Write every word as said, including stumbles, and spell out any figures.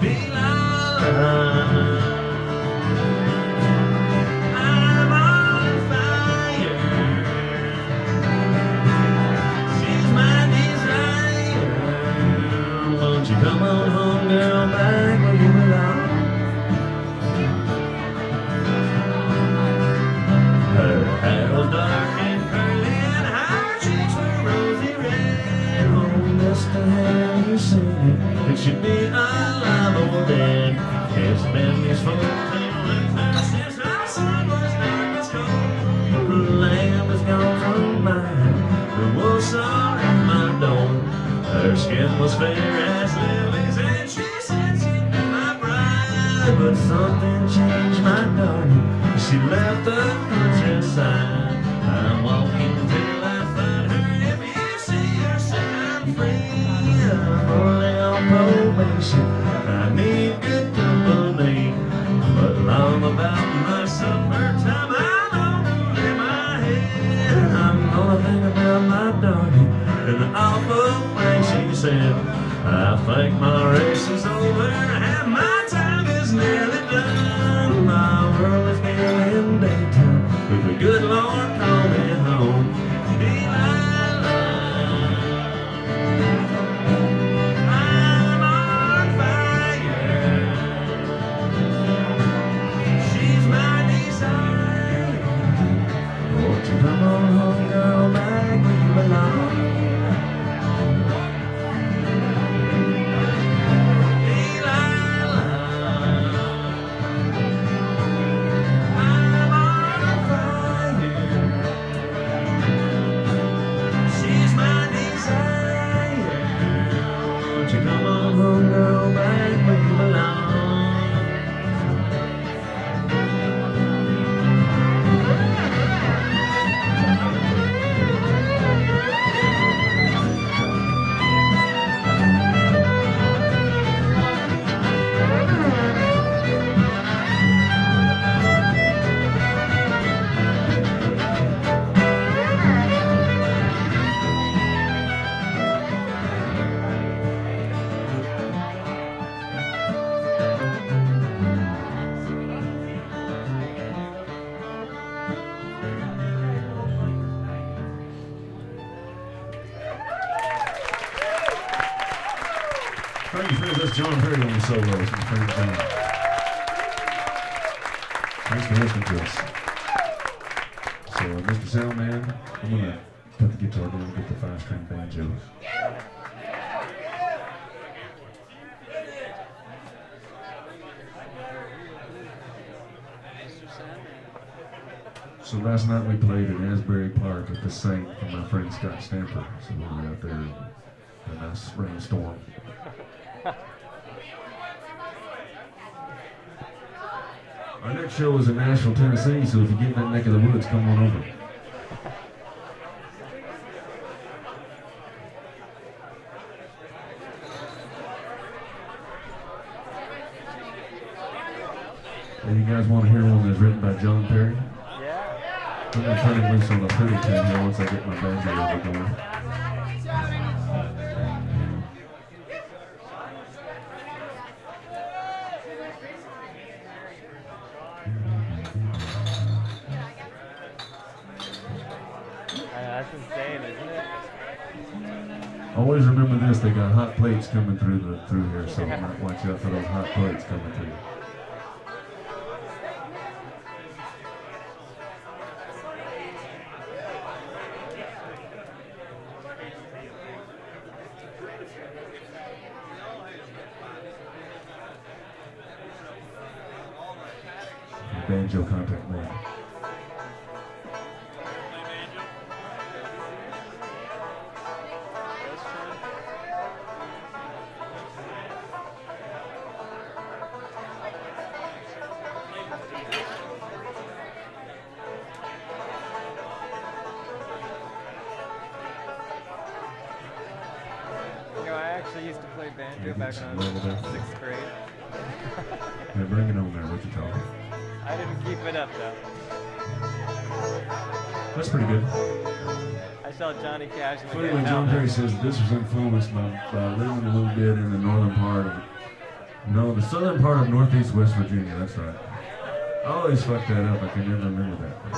It should be alive or dead. It's been this fourteen months since our son was dark as cold. The lamb is gone from mine, the wolves are at my door. Her skin was fair as lilies and she said she'd be my bride. But something changed my darling, she left the countryside. I'm walking till I find her, if you see her say I'm free. I'm only on probation, I need good company. But long about my summertime, I don't lay my head. I'm gonna think about my darling and the awful thing she said. I think my race is over and my time is nearly done. My world is getting daytime, but the good Lord called me home. Come on home, girl, back where you belong. I'm on fire. She's my desire. Won't you come on home, girl, back where you belong? Thank you, friends. That's John Perry on the solos. My friend John. Thanks for listening to us. So, uh, Mister Soundman, I'm going to put the guitar down and get the five-string banjo. So last night we played at Asbury Park at the Saint for my friend Scott Stamper. So we were out there in a nice rainstorm. Our next show is in Nashville, Tennessee, so if you get in that neck of the woods, come on over. Hey, you guys want to hear one that's written by John Perry? Yeah. I'm going to turn it loose on the pretty tune here once I get my banjo over going. That's insane, isn't it? Always remember this, they got hot plates coming through the through here, so you might watch out for those hot plates coming through. Banjo contact man. I used to play banjo back when I was in sixth grade. Yeah, bring it on there, what you talking? I didn't keep it up though. That's pretty good. I saw Johnny Cash in the Funny when John Perry says this was influenced by, by living a little bit in the northern part of No, the southern part of northeast West Virginia, that's right. I always fuck that up. I can never remember that.